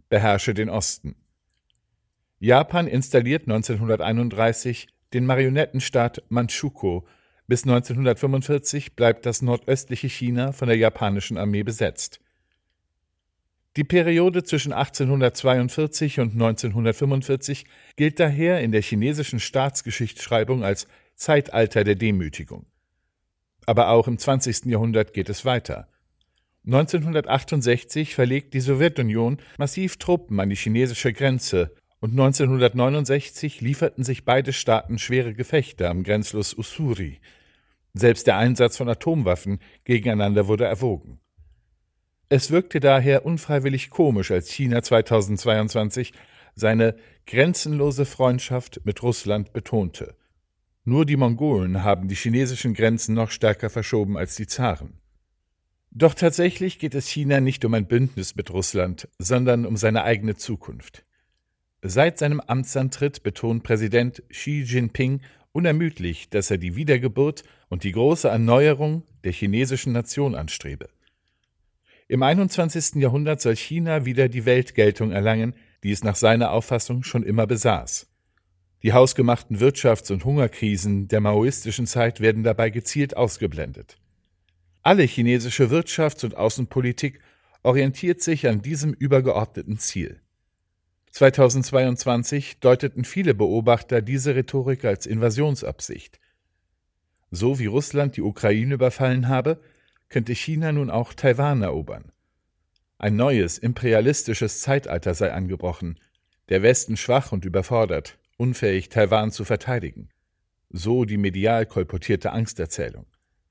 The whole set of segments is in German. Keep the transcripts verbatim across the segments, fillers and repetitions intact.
beherrsche den Osten. Japan installiert neunzehnhunderteinunddreißig den Marionettenstaat Mandschukuo. Bis neunzehnhundertfünfundvierzig bleibt das nordöstliche China von der japanischen Armee besetzt. Die Periode zwischen achtzehnhundertzweiundvierzig und neunzehnhundertfünfundvierzig gilt daher in der chinesischen Staatsgeschichtsschreibung als Zeitalter der Demütigung. Aber auch im zwanzigsten Jahrhundert geht es weiter. neunzehnhundertachtundsechzig verlegt die Sowjetunion massiv Truppen an die chinesische Grenze und neunzehnhundertneunundsechzig lieferten sich beide Staaten schwere Gefechte am Grenzfluss Ussuri. Selbst der Einsatz von Atomwaffen gegeneinander wurde erwogen. Es wirkte daher unfreiwillig komisch, als China zweitausendzweiundzwanzig seine grenzenlose Freundschaft mit Russland betonte. Nur die Mongolen haben die chinesischen Grenzen noch stärker verschoben als die Zaren. Doch tatsächlich geht es China nicht um ein Bündnis mit Russland, sondern um seine eigene Zukunft. Seit seinem Amtsantritt betont Präsident Xi Jinping unermüdlich, dass er die Wiedergeburt und die große Erneuerung der chinesischen Nation anstrebe. Im einundzwanzigsten Jahrhundert soll China wieder die Weltgeltung erlangen, die es nach seiner Auffassung schon immer besaß. Die hausgemachten Wirtschafts- und Hungerkrisen der maoistischen Zeit werden dabei gezielt ausgeblendet. Alle chinesische Wirtschafts- und Außenpolitik orientiert sich an diesem übergeordneten Ziel. zweitausendzweiundzwanzig deuteten viele Beobachter diese Rhetorik als Invasionsabsicht. So wie Russland die Ukraine überfallen habe, könnte China nun auch Taiwan erobern. Ein neues, imperialistisches Zeitalter sei angebrochen, der Westen schwach und überfordert, unfähig, Taiwan zu verteidigen. So die medial kolportierte Angsterzählung.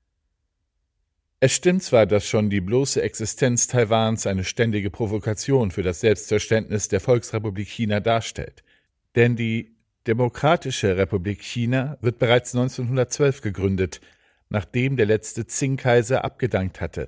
Es stimmt zwar, dass schon die bloße Existenz Taiwans eine ständige Provokation für das Selbstverständnis der Volksrepublik China darstellt. Denn die Demokratische Republik China wird bereits neunzehnhundertzwölf gegründet, nachdem der letzte Qing-Kaiser abgedankt hatte